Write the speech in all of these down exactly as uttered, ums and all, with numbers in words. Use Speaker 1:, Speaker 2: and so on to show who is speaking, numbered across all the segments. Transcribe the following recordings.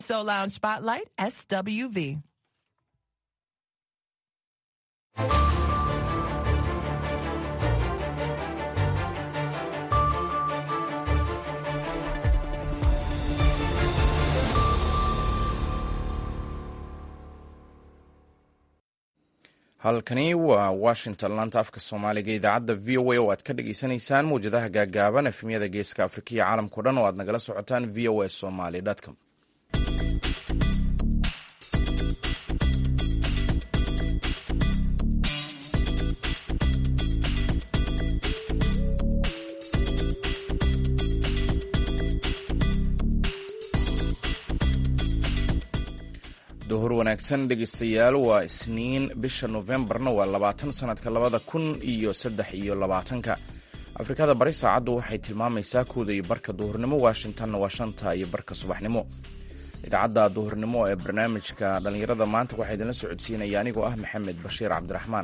Speaker 1: So Lounge Spotlight, S W V.
Speaker 2: halkani waa washington laanta afka soomaaliga idaacadda v o a oo aad ka dhagaysanaysaan mawjadaha gaagaaban efemyada geeska afrika iyo caalamkao dhan oo aad nagala socotaan v o a somaly com. duhur wanaagsan dhegeystayaal, waa isniin bisha Novembarna waa labaatan sanadka labada kun iyo saddex iyo labaatanka. Afrikada bari saacaddu waxay tilmaamaysaa kooda iyo barka duhurnimo, Washingtonna waa shanta iyo barka subaxnimo. Idaacadda duhurnimo ee barnaamijka dhalinyarada maanta waxaa idinla socodsiinaya anigoo ah Maxamed Bashiir Cabdiraxmaan.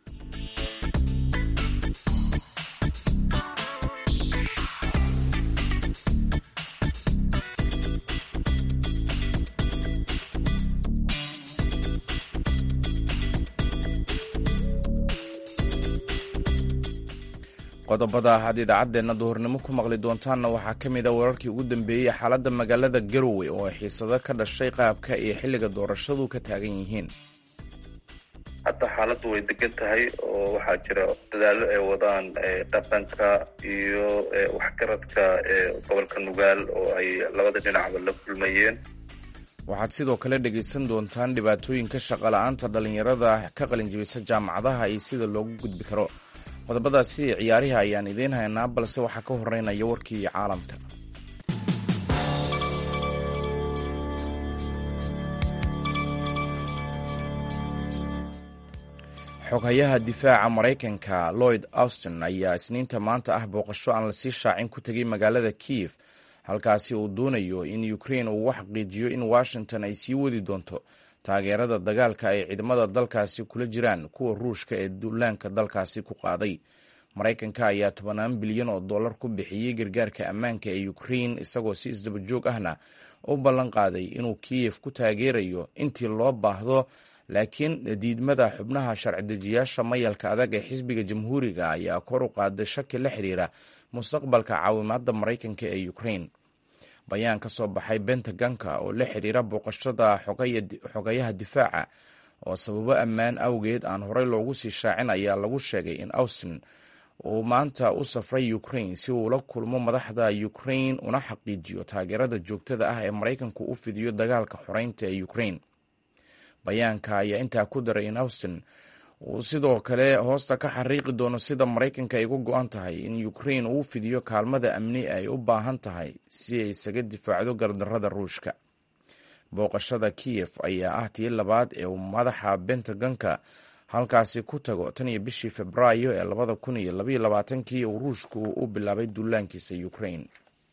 Speaker 2: qodobada aad idaacaddeena duhurnimo ku maqli doontaanna waxaa ka mid a wararkii ugu dambeeyey xaaladda magaalada Garowe oo ay xiisado ka dhashay qaabka iyo xilliga doorashadu ka taagan yihiin.
Speaker 3: hadda xaaladdu way degan tahay oo waxaa jira dadaallo ay wadaan dhaqanka iyo waxgaradka gobolka Nugaal oo ay labada dhinacba la kulmayeen.
Speaker 2: waxaad sidoo kale dhegaysan doontaan dhibaatooyinka shaqo la'aanta dhalinyarada ka qalinjibisa jaamacadaha iyo sida loogu gudbi karo. qodobadaasi ciyaarihi ayaan idiin haynaa, balse waxaa ka horeynaya warkii caalamka. xoghayaha difaaca Maraykanka Lloyd Austin ayaa isniinta maanta ah booqasho aan lasii shaacin ku tegay magaalada Kiev, halkaasi uu doonayo in Ukraine uu wax xaqiijiyo in Washington ay sii wadi doonto taageerada dagaalka ay ciidamada dalkaasi kula jiraan kuwa Ruushka ee duulaanka dalkaasi ku qaaday. Maraykanka ayaa tobanaan bilyan oo dollar ku bixiyey gargaarka ammaanka ee Ukraine, isagoo si isdaba joog ahna u ballan qaaday inuu Kiev ku taageerayo intii loo baahdo, laakiin diidmada xubnaha sharci-dejiyaasha mayalka adag ee xisbiga jamhuuriga ayaa kor u qaaday shaki la xiriira mustaqbalka caawimaadda Maraykanka ee Ukraine. bayaan ka soo baxay Pentagonka oo la xiriira booqashada xogayaha difaaca oo sababo ammaan awgeed aan horey loogu sii shaacin ayaa lagu sheegay in Austin uu maanta u safray Ukraine si uu la kulmo madaxda Ukraine una xaqiijiyo taageerada joogtada ah ee Maraykanku u fidiyo dagaalka xoreynta ee Ukraine. bayaanka ayaa intaa ku daray in Austin uu sidoo kale hoosta ka xariiqi doono sida Maraykanka ay uga go-an tahay in Ukraine uu fidiyo kaalmada amni ay u baahan tahay si ay isaga difaacdo gardarrada Ruushka. booqashada Kiev ayaa ah tii labaad ee madaxa Pentagonka halkaasi ku tago tan iyo bishii Febraayo ee labada kun iyo labaiyo labaatankii uu Ruushku u bilaabay duulaankiisa Ukraine.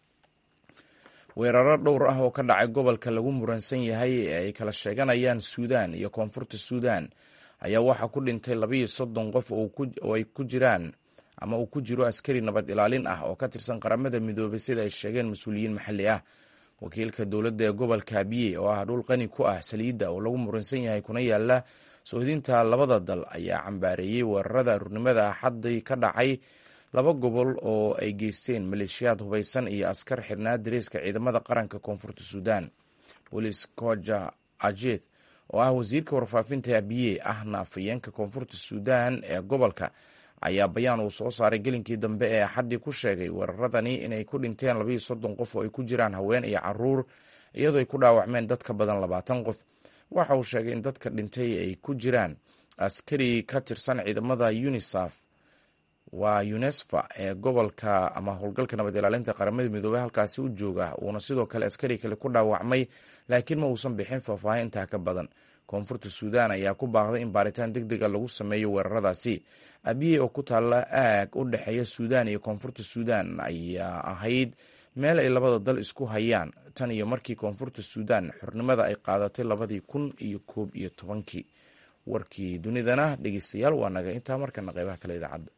Speaker 2: weeraro dhowr ah oo ka dhacay gobolka lagu muransan yahay ee ay kala sheeganayaan Suudaan iyo Koonfurta Suudaan ayaa waxaa ku dhintay labaiyo soddon qof oo ay ku jiraan ama uu ku jiro askari nabad ilaalin ah oo ka tirsan qaramada midoobay sida ay sheegeen mas-uuliyiin maxalli ah. wakiilka dowladda ee gobolka Abyei oo ah dhul qani ku ah saliidda oo lagu muransan yahay kuna yaala soodinta labada dal ayaa cambaareeyey weerarada aruurnimada axadii ka dhacay laba gobol oo ay geysteen maleeshiyaad hubaysan iyo askar xirnaa dareeska ciidamada qaranka Koonfurta Suudaan. Bolis Koja Ajeth oo ah wasiirka warfaafinta Abyei ahna afhayeenka Koonfurta Suudaan ee gobolka ayaa bayaan uu soo saaray gelinkii dambe ee axadii ku sheegay weeraradani inay ku dhinteen labaiyo soddon qof oo ay ku jiraan haween iyo caruur, iyadoo ay ku dhaawacmeen dad ka badan labaatan qof. waxa uu sheegay in dadka dhintay ay ku jiraan askari ka tirsan ciidamada UNICEF waa UNESFA ee gobolka ama howlgalka nabad ilaalinta qaramada midoobay halkaasi u jooga, uuna sidoo kale askari kale ku dhaawacmay, laakiin ma uusan bixin faahfaahin intaa ka badan. Koonfurta Suudaan ayaa ku baaqday in baaritaan degdega lagu sameeyo weeraradaasi. Abyei oo ku taalla aag u dhexeeya Suudaan iyo Koonfurta Suudaan ayaa ahayd meel ay labada dal isku hayaan tan iyo markii Koonfurta Suudaan xornimada ay qaadatay labadii kun iyo koob iyo tobankii. warkii dunidana dhegeystayaal waa naga intaa, markana qaybaha kale idaacadda.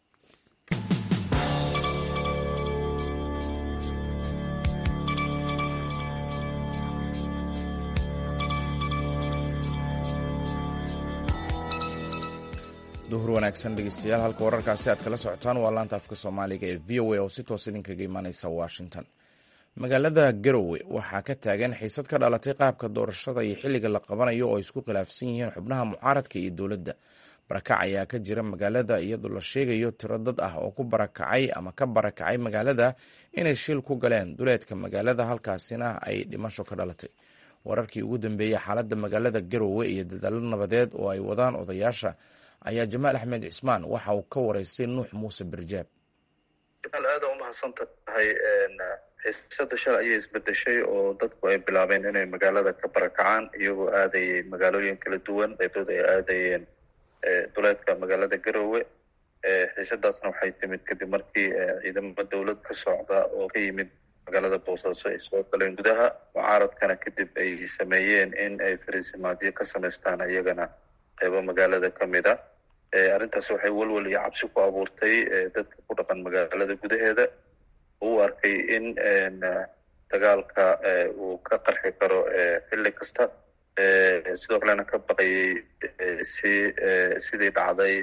Speaker 2: duhur wanaagsan dhegeystayaal, halka wararkaasi aad kala socotaan waa laanta afka soomaaliga ee v o a oo si toos idinkaga imaaneysa washington. magaalada garowe waxaa ka taagan xiisad ka dhalatay qaabka doorashada iyo xilliga la qabanayo oo isku khilaafsan yihiin xubnaha mucaaradka iyo dowladda. barakac ayaa ka jira magaalada iyadoo la sheegayo tiro dad ah oo ku barakacay ama ka barakacay magaalada inay shil ku galeen duleedka magaalada, halkaasina ay dhimasho ka dhalatay. wararkii ugu dambeeyey xaaladda magaalada garowe iyo dadaalo nabadeed oo ay wadaan odayaasha ayaa jamaal axmed cismaan waxa uu ka wareystay nuux muuse barjaab.
Speaker 3: jamaal aada u mahadsan tahay. xiisada shal ayay isbedeshay oo dadku ay bilaabeen inay magaalada ka barakacaan iyagoo aadayay magaalooyin kala duwan, qaybtood ay aadayeen duleedka magaalada garowe. xiisadaasna waxay timid kadib markii ciidamada dowlad ka socda oo ka yimid magaalada boosaaso ay soo galeen gudaha, mucaaradkana kadib ay sameeyeen in ay fariisimaadyo ka samaystaan iyagana qaybo magaalada ka mid a. arrintaas waxay walwal iyo cabsi ku abuurtay dadka ku dhaqan magaalada gudaheeda, u arkay in dagaalka uu ka qarxi karo xilli kasta, sidoo kalena ka baqayay si sidii dhacday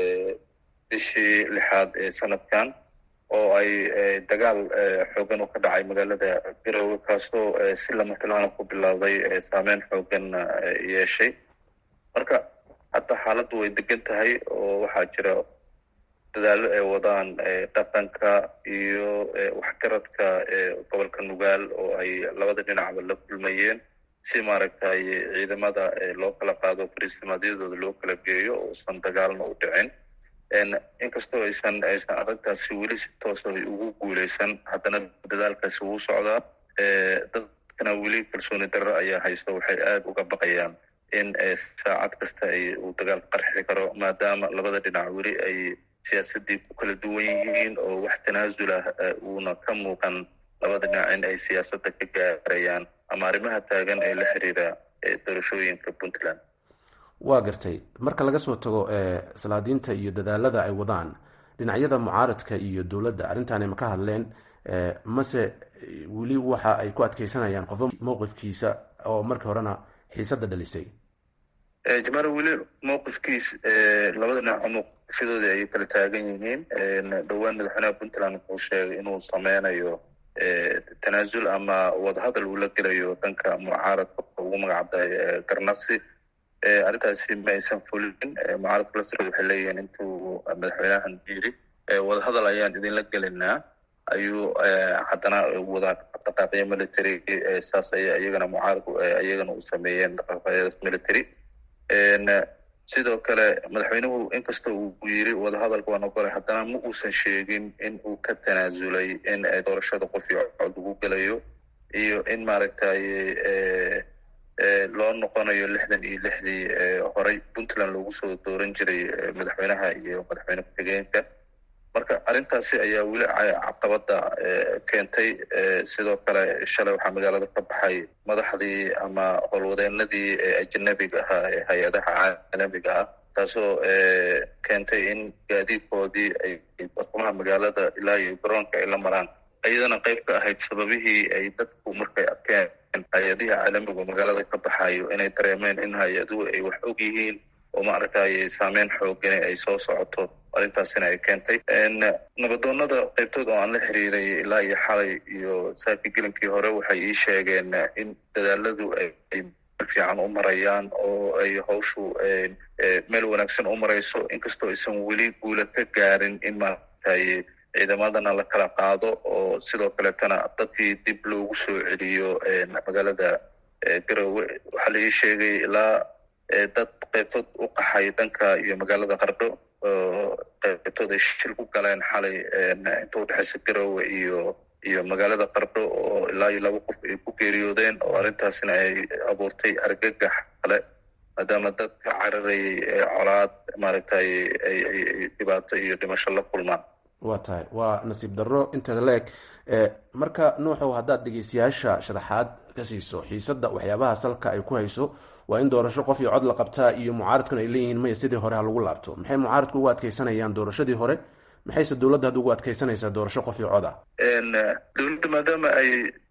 Speaker 3: bishii lixaad ee sanadkan oo ay dagaal xoogan u ka dhacay magaalada garowe, kaasoo si lama filaana ku bilowday saameyn xoogan yeeshay. marka hadda xaaladdu way degan tahay oo waxaa jira dadaalo ay wadaan dhaqanka iyo waxgaradka gobolka nugaal oo ay labada dhinacba la kulmayeen si maaragtay ciidamada loo kala qaado, fariisimadyadooda loo kala geeyo uusan dagaalna u dhicin. inkastoo aysan aysan arrintaasi weli si toosa ugu guuleysan, haddana dadaalkaasi wuu socdaa. dadkana weli kalsooni darro ayaa haysto, waxay aada uga baqayaan in saacad kasta ay uu dagaal qarxi karo, maadaama labada dhinac weli ay siyaasadii ku kala duwan yihiin oo wax tanaasul ah uuna ka muuqan labada dhinac in ay siyaasadda ka gaarayaan ama arrimaha taagan ee la xiriira doorashooyinka puntland.
Speaker 4: waa gartay. marka laga soo tago salaadiinta iyo dadaalada ay wadaan dhinacyada mucaaradka iyo dowladda, arrintaani ma ka hadleen mase weli waxa ay ku adkeysanayaan qofo mowqifkiisa oo markii horena xiisada dhalisay?
Speaker 3: jamaal, weli mowqifkiis labada dhinac mowqifyadooda ay kala taagan yihiin. dhowaan madaxweynaha puntland wuxuu sheegay inuu sameynayo tanaasul ama wadahadal uu la gelayo dhanka mucaaradka ugu magacabday garnaqsi. arrintaasi ma aysan fulin. mucaaradka laftirooda waxay leeyihiin intuu madaxweynahan yiri wadahadal ayaan idinla gelinaa, ayuu haddana wada dhaqaaqyo military saas aya iyagana mucaaradku iyagana u sameeyeen dhaqaaqyada military. sidoo kale madaxweynuhu inkastoo uu yiri wadahadalka waan ogolay, haddana ma uusan sheegin in uu ka tanaasulay in doorashada qof iyo cod ugu gelayo iyo in maaragtay loo noqonayo lixdan iyo lixdii horey puntland loogu soo dooran jiray madaxweynaha iyo madaxweyne ku-xigeenka. marka arrintaasi ayaa weli caqabada keentay. sidoo kale shalay waxaa magaalada ka baxay madaxdii ama howlwadeenadii ajanabiga ahaa ee hay-adaha caalamiga ah, taasoo keentay in gaadiidkoodii ay bartamaha magaalada ilaa iyo garoonka ay la maraan. iyadana qayb ka ahayd sababihii ay dadku markay arkeen hay-adihii caalamigu magaalada ka baxayo inay dareemeen in hay-aduhu ay wax og yihiin oo maaragtay saameyn xoogani ay soo socoto. arrintaasina ay keentay nabadoonada qaybtood oo aan la xiriiray ilaa iyo xalay iyo saaki gelinkii hore waxay ii sheegeen in dadaaladu ay fiican u marayaan oo ay hawshu meel wanaagsan u marayso, inkastoo aysan weli guula ka gaarin in maaragtay ciidamadana la kala qaado oo sidoo kaletana dadkii dib loogu soo celiyo magaalada garowe. waxaa la ii sheegay ilaa dad qaybtood u qaxay dhanka iyo magaalada qardho oo qaybtood ay shil ku galeen xalay inta udhexaysa garowe iyo iyo magaalada qardho oo ilaa iyo laba qof ay ku geeriyoodeen, oo arrintaasina ay abuurtay argagax kale maadaama dadka cararayay colaad maaragtay ay dhibaato iyo dhimasho la kulmaan.
Speaker 4: waa tahay, waa nasiib darro inteeda la eg. marka nuuxow, haddaad dhegeystayaasha sharaxaad ka siiso xiisadda waxyaabaha salka ay ku hayso, waa in doorasho qof iyo cod la qabtaa iyo mucaaradkuna ay leeyihiin maya sidii hore ha lagu laabto. maxay mucaaradku ugu adkeysanayaan doorashadii hore, maxayse dowladda hadda ugu adkeysanaysaa doorasho qof iyo cod ah?
Speaker 3: dowladda maadaama ay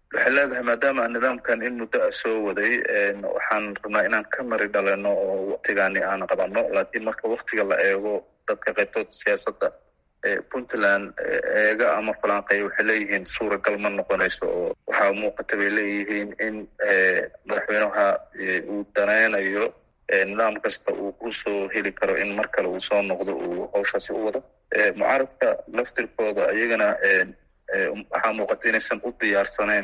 Speaker 3: waxay leedahay maadaama nidaamkan in muddo a soo waday waxaan rabnaa inaan ka mari dhalino oo waktigaani aan qabano laakiin marka waktiga la eego dadka qaybtooda siyaasadda puntland eega ama falanqeeya waxay leeyihiin suuragal ma noqonayso oo waxaa muuqata bay leeyihiin in madaxweynaha uu danaynayo nidaam kasta uu kusoo heli karo in mar kale uu soo noqdo uu hawshaasi u wado mucaaradka laftirkooda iyagana waxaa muuqata inaysan u diyaarsaneyn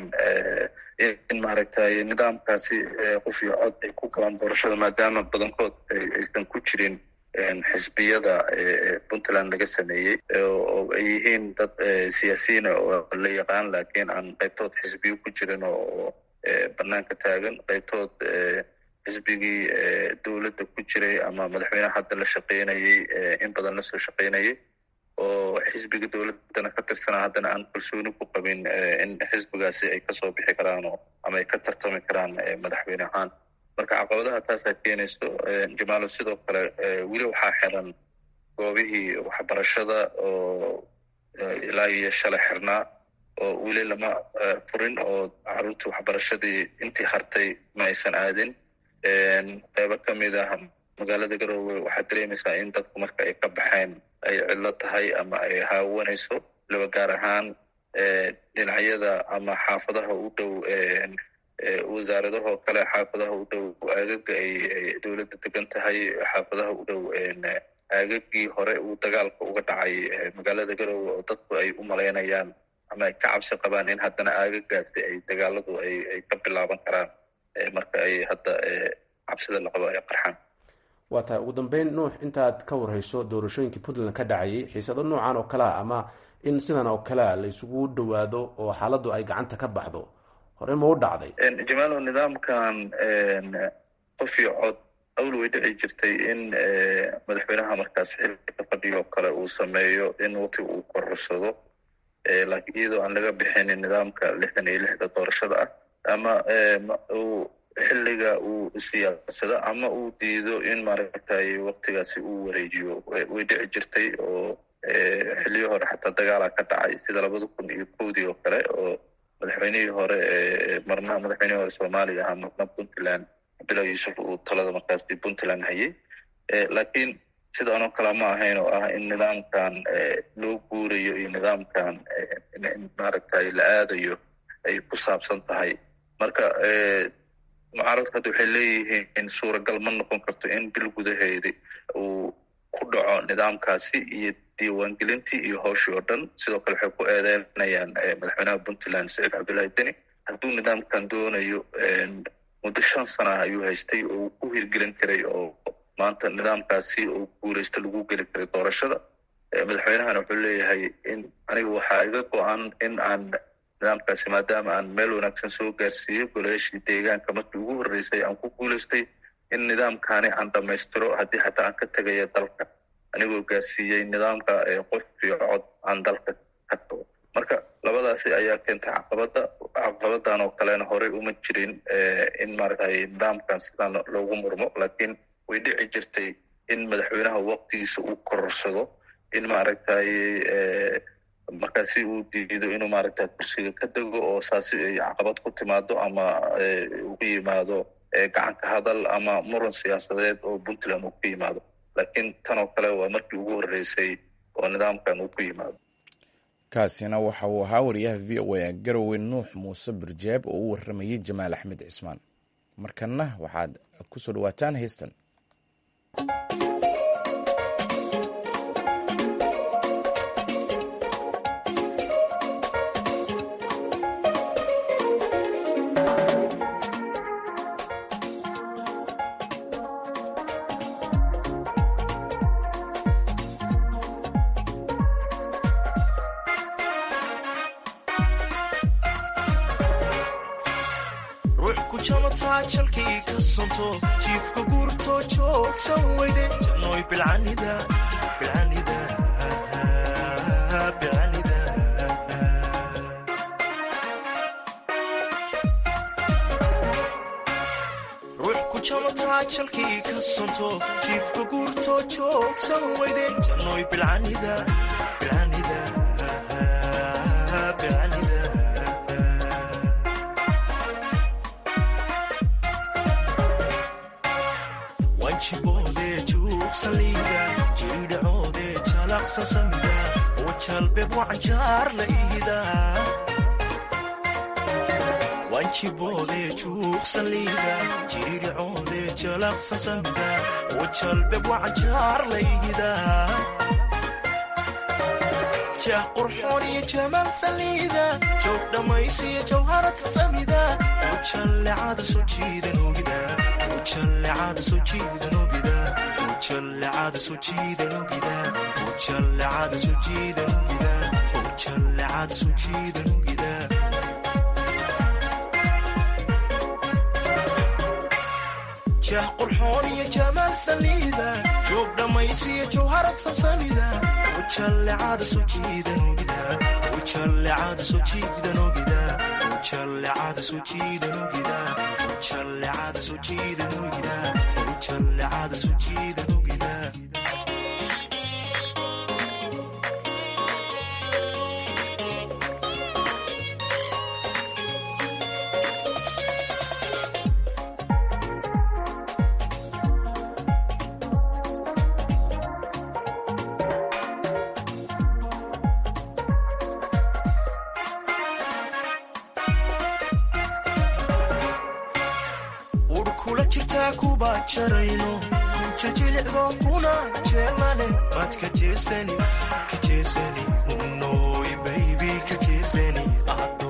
Speaker 3: in maaragtay nidaamkaasi qof iyo cod ay ku galaan doorashada maadaama badankood aysan ku jirin xisbiyada puntland laga sameeyey oo ay yihiin dad siyaasiyiina oo la yaqaan laakiin aan qaybtood xisbiyo ku jirin oo banaanka taagan qaybtood xisbigii dowladda ku jiray ama madaxweyneha hadda la shaqaynayey in badan lasoo shaqaynayay oo xisbiga dowladdana ka tirsanaa haddana aan kalsooni ku qabin in xisbigaasi ay kasoo bixi karaan oo ama ay ka tartami karaan madaxweyne ahaan marka caqabadaha taasaa keenayso jamaalo sidoo kale weli waxaa xiran goobihii waxbarashada oo ilaa iyo shalay xirnaa oo weli lama furin oo caruurtii waxbarashadii intii hartay ma aysan aadin qeybo kamid ah magaalada garoowe waxaad dareemaysaa in dadku marka ay ka baxeen ay cidlo tahay ama ay haawanayso laba gaar ahaan dhinacyada ama xaafadaha u dhow wasaaradahoo kale xaafadaha u dhow aagaga ay dowladda degan tahay xaafadaha u dhow aagagii hore uu dagaalka uga dhacay magaalada garoowe oo dadku ay u malaynayaan ama ay ka cabsi qabaan in haddana aagagaasi ay dagaaladu ay ka bilaaban karaan marka ay hadda cabsida la qabo ay qarxaan
Speaker 4: waa tahay ugu dambeyn nuux intaad ka warhayso doorashooyinkii puntland ka dhacayay xiisado noocan oo kalea ama in sidan oo kalea la isugu dhawaado oo xaaladdu ay gacanta ka baxdo hore ma u dhacday
Speaker 3: jamaalo nidaamkan qof iyo cod awl way dhici jirtay in madaxweynaha markaas xilka fadhiyo kale uu sameeyo in waqti uu korsado laakiin iyadoo aan laga bixinin nidaamka lixdan iyo lixda doorashada ah ama uu xilliga uu siyaasado ama uu diido in maaragtay waktigaasi uu wareejiyo way dhici jirtay oo xilliyo hore xataa dagaala ka dhacay sida labada kun iyo kowdii oo kale oo madaxweynihii hore marna madaxweynihii hore soomaaliya ahaa marna puntland cabdullahi yuusuf uu talada markaasi puntland hayay laakiin sidaanoo kale ma ahayn oo ah in nidaamkan loo guurayo iyo nidaamkan maaragtay la aadayo ay ku saabsan tahay marka mucaaradku hadda waxay leeyihiin suuragal ma noqon karto in bil gudaheedi uu ku dhaco nidaamkaasi iyo diiwaangelintii iyo hawshii oo dhan sidoo kale waxay ku eedeynayaan madaxweynaha puntland saciid cabdullaahi deni hadduu nidaamkan doonayo muddo shan sana ayuu haystay oo uu ku hirgelin karay oo maanta nidaamkaasi oo guulaysta lagu geli karay doorashada madaxweynahana wuxuu leeyahay in aniga waxaa iga go-an in aan nidaamkaasi maadaama aan meel wanaagsan soo gaarsiiyo golayaashii deegaanka markii ugu horreysay aan ku guulaystay in nidaamkaani aan dhammaystiro haddii xataa aan ka tegaya dalka anigoo gaarsiiyey nidaamka qof iyo cod aan dalka ka tago marka labadaasi ayaa keentay caqabada caqabadan oo kalena horey uma jirin in maaragtay nidaamkan sidaan loogu murmo laakiin way dhici jirtay in madaxweynaha waqtigiisa uu kororsado in maaragtay markaasi uu diido inuu maaragtay kursiga ka dego oo saasi ay caqabad ku timaado ama ugu yimaado gacanka hadal ama muran siyaasadeed oo puntland uu ku yimaado laakiin tan oo kale waa markii ugu horreysay oo nidaamkan uu ku yimaado
Speaker 2: kaasina waxa uu ahaa wariyaha v o a garowe nuux muuse birjeeb oo u warramayay jamaal axmed cismaan markanna waxaad ku soo dhawaataan heystan
Speaker 5: jalkii ka sonto jiifka guurto joogsan weyde jannoy bilcanida bilcanida bilcanida ruux ku jamataa jalkii ka sonto jiifka guurto joogsan weyde jannoy bilcanida bilcanida bilcanida wanjiboode juuqsan liida jiridhacoode jalaqsan samida wajalbeb wacanjaar la iida wanjiboode juuqsan liida jiridhacoode jalaqsan samida wajalbeb wacanjaar la iida jah qurxoon iyo jamaal saliida joog dhammaysiya jawharata samida wajallecada soo jiidan ogida wajallecada soo jiidan ogida wajallecada soo jiidan ogida wajallecada soo jiidan ogida wajallecada soo jiidan ogida jah qurxoon iyo jamaal saliida joog dhammaysiya jawharata samida wajallecada soo jiidan ogida wajallecada soo jiidan ogida wajallecada soo jiidan ogida wajallecada soo jiidan ogida wajallecada soo jiidan ogida jarayno kujajilicdo kuna jeelane maad ka jeesani ka jeesani unoy baybi ka jeesani ado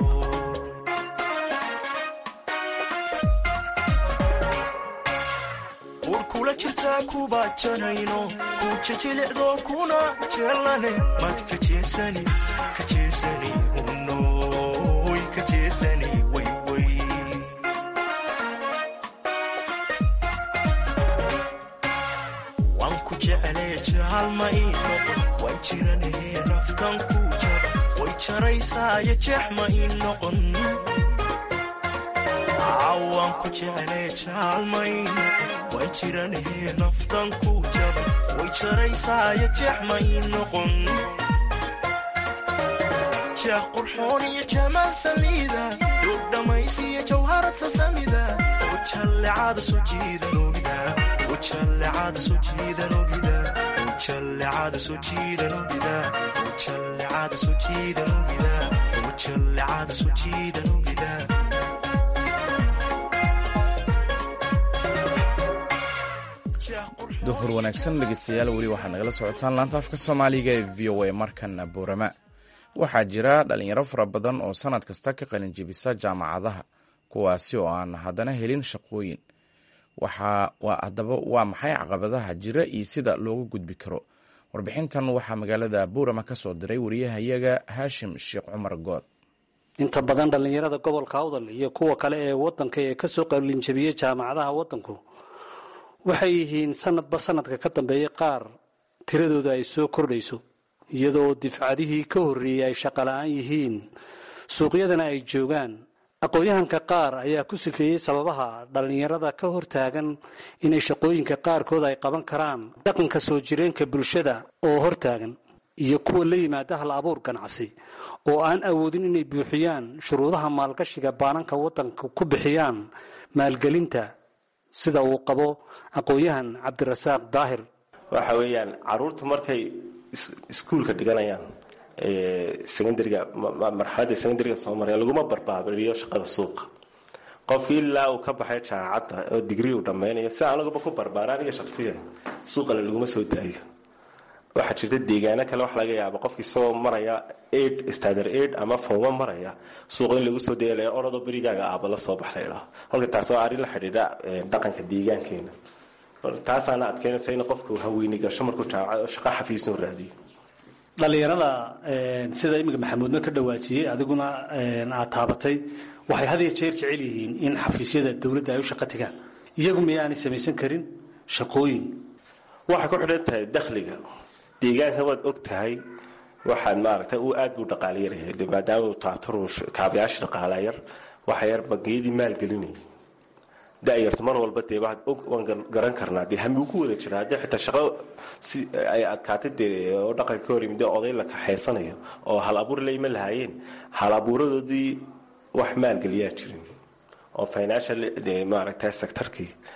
Speaker 5: urkula jirtaa kuba jarayno kujajilicdo kuna jeelane maad ka jeesani ka jeesani unoy ka jeesani way way jaalma ii noqon waan jiranahee naftan ku jaba way jaraysaayo jeexma ii noqon waan ku jeclee jaalma ii noqon waan jiranahee naftan ku jaba way jaraysaayo jeexma ii noqon jah qurxoon iyo jamaal saliida duug dhammaysiya jawharadsa samida wajallecada soo jiidan ogida wajallecada soo jiidan ogida wajallecada soo jiidan ogida wajallecada soo jiidan ogida wajallecada soo jiidan ogida
Speaker 2: duhur wanaagsan dhegeystayaal weli waxaad nagala socotaan laanta afka soomaaliga ee v o a markana boorama waxaa jira dhalinyaro fara badan oo sanad kasta ka qalinjebisa jaamacadaha kuwaasi oo aan haddana helin shaqooyin haddaba waa maxay caqabadaha jira iyo sida looga gudbi karo warbixintan waxaa magaalada buurama ka soo diray wariyahayaga haashim sheekh cumar good
Speaker 6: inta badan dhallinyarada gobolka awdal iyo kuwa kale ee wadanka ee kasoo qalinjebiyey jaamacadaha wadanku waxay yihiin sanadba sanadka ka dambeeyay qaar tiradooda ay soo kordhayso iyadoo difcadihii ka horreeyey ay shaqola'aan yihiin suuqyadana ay joogaan aqoon-yahanka qaar ayaa ku sifeeyey sababaha dhallinyarada ka hortaagan inay shaqooyinka qaarkood ay qaban karaan dhaqanka soo jireenka bulshada oo hortaagan iyo kuwa la yimaada hal abuur ganacsi oo aan awoodin inay buuxiyaan shuruudaha maalgashiga baananka waddanka ku bixiyaan maalgelinta sida uu qabo aqoon-yahan cabdirasaaq daahir
Speaker 7: waxa weeyaan caruurtu markay iskuulka dhiganayaan secondariga marxaladda secondariga soo maraya laguma barbaabiriyo shaqada suuqa qofkii ilaa uu ka baxay jaamacadda oo digrii uu dhammaynayo si anagaba ku barbaara aniga shaksiyan suuqale laguma soo daayo waxaa jirta deegaano kale wax laga yaaba qofkii isagoo maraya aid standard aid ama fooma maraya suuqa in lagu soo dayalaya orodoo berigaaga aaba la soo baxla idhaho halka taas waa arrin la xidhiidha dhaqanka deegaankeena taasaana adkeynaysa in qofku haweyni gasho markuu jaamacad oo shaqa xafiisnuu raadiyo
Speaker 6: dhallinyarada sida iminka maxamuudna ka dhawaajiyey adiguna aad taabatay waxay had iyo jeer jecel yihiin in xafiisyada dowladda ay u shaqo tagaan iyagu miyaanay samaysan karin shaqooyin
Speaker 7: waxay ku xidhan tahay dakhliga deegaanka waad og tahay waxaan maaragtay uu aad buu dhaqaaliyarahay maadaama uu taabtaro kaabayaasha dhaqaalayar waxa yar bangiyadii maalgelinayay da'yarta mar walba dee waxaad og waan garan karnaa dee hami uu ku wada jiraa haddii xitaa shaqo si ay adkaatay dee oo dhaqanka ka hor yimid oday la kaxaysanayo oo hal abuur layma lahaayeen hal abuuradoodii wax maalgeliyaa jirin oo financial dee maaragtay sectorkii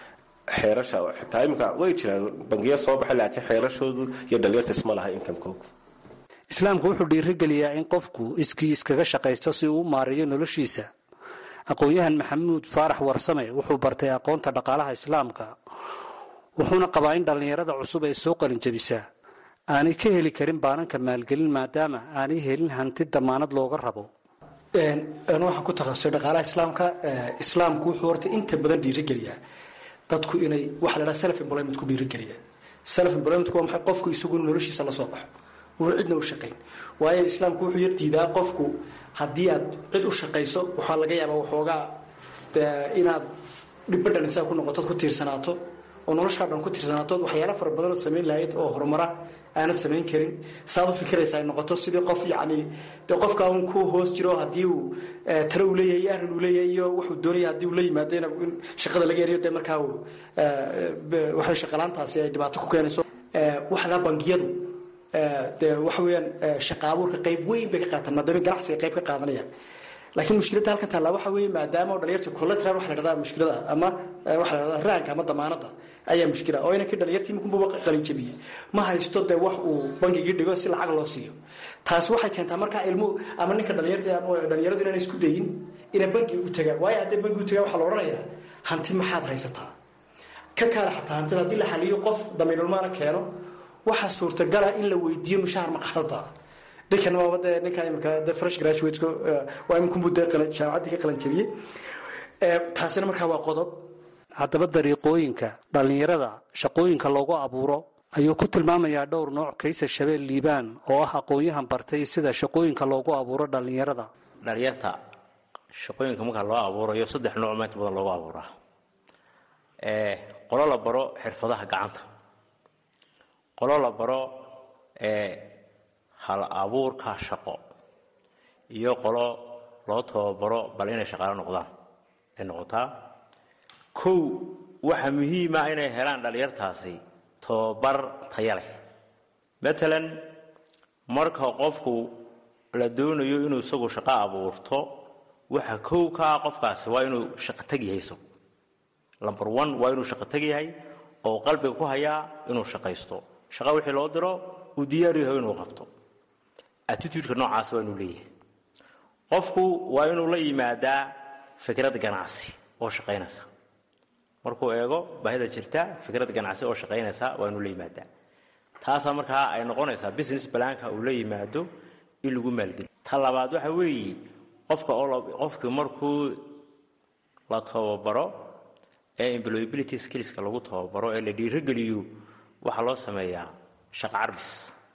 Speaker 7: xeerasha xitaa imika way jiraan bangiya soo baxay laakiin xeerashoodu iyo dhalinyarta isma laha income-koogu.
Speaker 6: islaamku wuxuu dhiirigeliyaa in qofku iskii iskaga shaqaysto si uu u maareeyo noloshiisa. aqoon-yahan maxamuud faarax warsame wuxuu bartay aqoonta dhaqaalaha islaamka, wuxuuna qabaa in dhallinyarada cusub ee soo qalinjabisaa aanay ka heli karin baananka maalgelin maadaama aanay helin hanti damaanad looga rabo.
Speaker 8: waxaan ku takhasusay dhaqaalaha islaamka. islaamku wuxuu horta inta badan dhiirigeliyaa dadku inay waxa la dhaha self employment ku dhiirigeliya. self employment waa maxay? qofku isagu noloshiisa la soo baxo, uu cidna u shaqayn. waayo islaamku wuxuu yar diidaa qofku haddii aad cid u shaqayso waxaa laga yaabaa waxoogaa inaad dhibadhan isaga ku noqotood ku tiirsanaato oo noloshaa dhan ku tiirsanaato waxyaala fara badan oo samayn lahayd oo horumara aanad samayn karin. saad u fikiraysa ay noqoto sidii qof yacni dee qofka un ku hoos jiro haddii uu talo uu leeyahay iyo arrin uu leeyahay iyo wuxuu doonaya haddii uu la yimaado in shaqada laga eriyo dee markaa uu waxay shaqalaantaasi ay dhibaato ku keenayso. waxa laha bangiyadu dee waxa weeyaan shaqa abuurka qayb weyn bay ka qaataan maadaama ganacsiga qayb ka qaadanayaan. laakiin mushkiladda halkan taallaa waxa weeye maadaama oo dhalinyarta collateral waxa la dhahdaa mushkilada ama waxa la dhahdaa raanka ama damaanada ayaa mushkila oo inankii dhalinyartii mukunbuba qalin jabiyey ma haysto dee wax uu bangigii dhigo si lacag loo siiyo. taasi waxay keentaa markaa ilmu ama ninka dhalinyarta ama dhalinyaradu inaan isku dayin inay bangi u tagaan. waayo haddii bangi u tagaan waxaa la odhanayaa hanti maxaad haysataa ka kaale xataa hantida haddii la xaliyo qof damiinulmaana keeno waxaa suurtagala in la weydiiyo mushaar maqaadada. ninkan waa wada ninkan imika the fresh graduate ko waa imikun buu jaamacaddii ka qalan jabiyey. taasina markaa waa qodob.
Speaker 6: haddaba dariiqooyinka dhallinyarada shaqooyinka loogu abuuro ayuu ku tilmaamayaa dhowr nooc. kayse shabeel liibaan oo ah aqoon-yahan bartay sida shaqooyinka loogu abuuro dhallinyarada.
Speaker 9: dhalinyarta shaqooyinka markaa loo abuurayo saddex nooc maanta badan loogu abuuraa. qolo la baro xirfadaha gacanta, qolo la baro hal abuurka shaqo, iyo qolo loo tababaro bal inay shaqaalo noqdaan ay noqotaa. kow waxaa muhiima inay helaan dhalinyartaasi tababar taya leh. matalan marka qofku la doonayo inuu isagu shaqo abuurto waxa kow ka ah qofkaasi waa inuu shaqo tag yahay. isagu number one waa inuu shaqo tag yahay oo qalbiga ku hayaa inuu shaqaysto. shaqo wixii loo diro uu diyaar yahay inuu qabto. attitude-ka noocaas waa inuu leeyahay. qofku waa inuu la yimaadaa fikrad ganacsi oo shaqaynaysa. markuu eego baahida jirta fikrad ganacsi oo shaqaynaysa waa inuu la yimaadaa. taasaa markaa ay noqonaysaa business planka uu la yimaado in lagu maalgeliyo. ta labaad waxa weeye qofka oo qofkii markuu la tababaro ee employability skillska lagu tababaro ee la dhiirigeliyo waxaa loo sameeyaa shaqo carbis.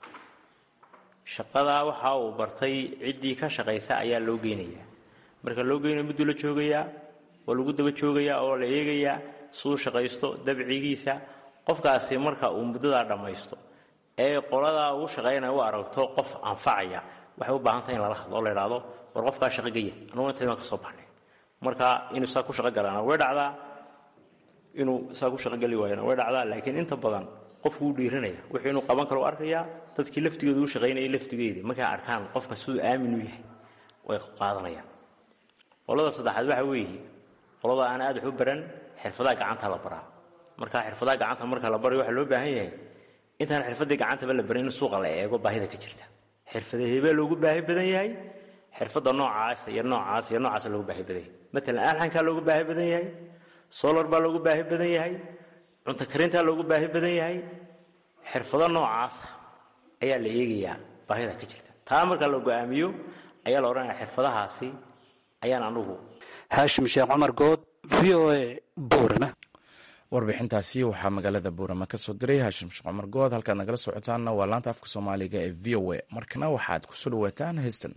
Speaker 9: shaqada waxa uu bartay ciddii ka shaqaysa ayaa loo geynayaa. marka loo geynayo mudduu la joogayaa oo lagu daba joogayaa oo la eegayaa suu shaqaysto dabcigiisa. qofkaasi marka uu muddadaa dhammaysto ee qoladaa ugu shaqaynaya u aragto qof anfacaya waxay u baahan tahay in lala hadlo oo la idhaahdo war qofkaa shaqo geya anugu inta imaan ka soo baxnay. marka inuu saa ku shaqo galaana way dhacdaa, inuu saa ku shaqo gali waayana way dhacdaa. laakiin inta badan qofku wuu dhiiranaya wixii inuu qaban karo u arkayaa. dadkii laftigooda u shaqaynayay laftigeedii markay arkaan qofka siduu aamin u yahay way qaadanayaan. qolada saddexaad waxa weeye qolada aan aad wax u baran xirfadaha gacanta la baraa. marka xirfadaha gacanta marka la barayo waxaa loo baahan yahay intaan xirfadii gacantaba la barin in suuqa la eego baahida ka jirta. xirfadahee loogu baahi badan yahay xirfadda noocaas iyo noocaas iyo noocaas loogu baahi badan yahay. matalan alxankaa loogu baahi badan yahay, solar baa loogu baahi badan yahay, cunto karintaa loogu baahi badan yahay. xirfado noocaas ayaa la eegayaa baahida ka jirta. taa marka la go'aamiyo ayaa la odhanayaa xirfadahaasi ayaan anugu.
Speaker 6: haashim sheekh cumar good, v o a, buurama.
Speaker 2: warbixintaasi waxaa magaalada buurama ka soo diray haashim sheekh cumar good. halkaad nagala socotaanna waa laanta afka soomaaliga ee v o a. markana waxaad kusoo dhawaataan heystan.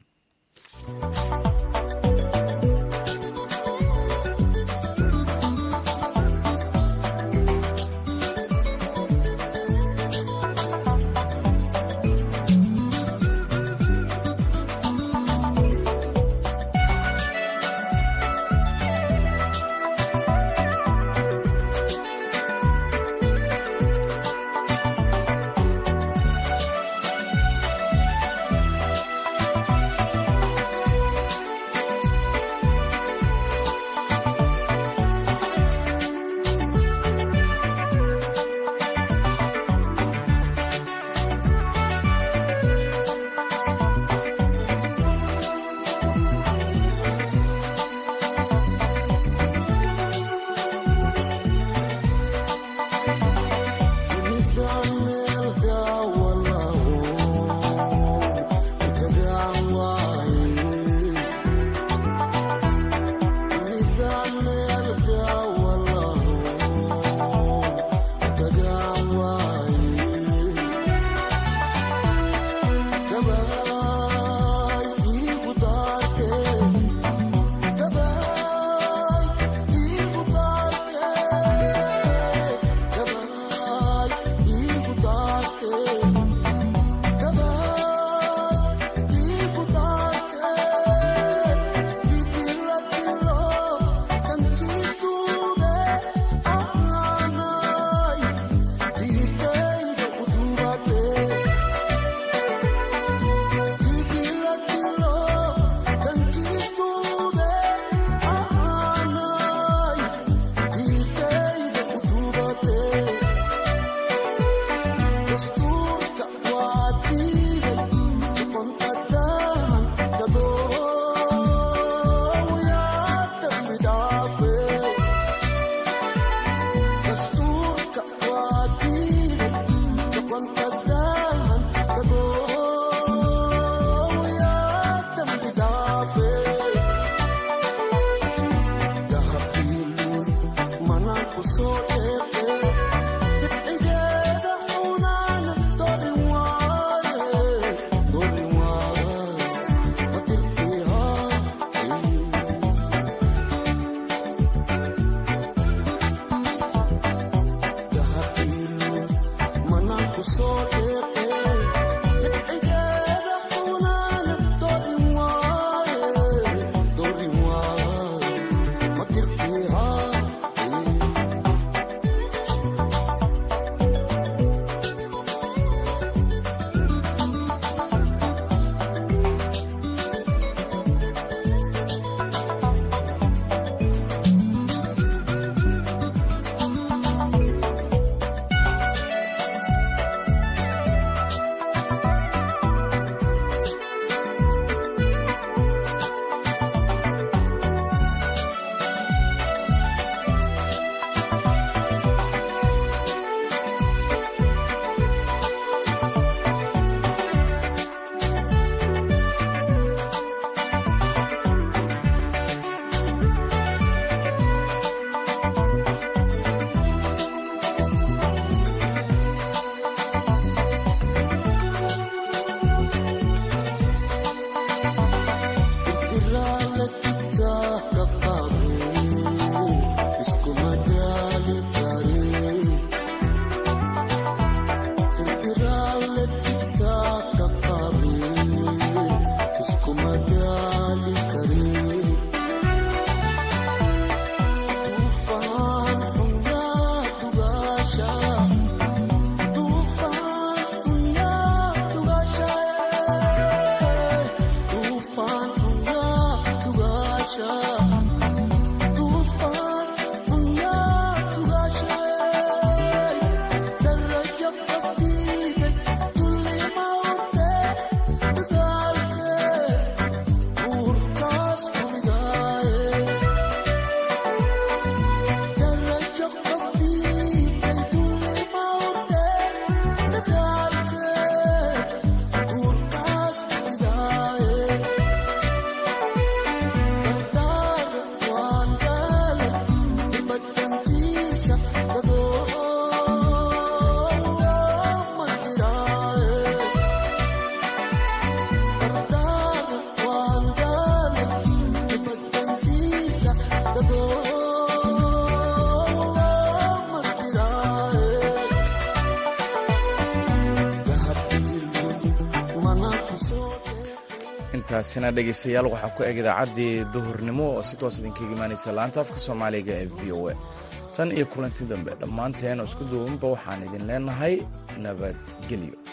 Speaker 2: intaasina dhegaystayaal waxaa ku eg idaacaddii duhurnimo oo si toos idinkaga imaanaysa laanta afka soomaaliga ee v o a tan iyo kulanti dambe dhammaanteen oo isku duubanba waxaan idin leenahay nabadgelyo.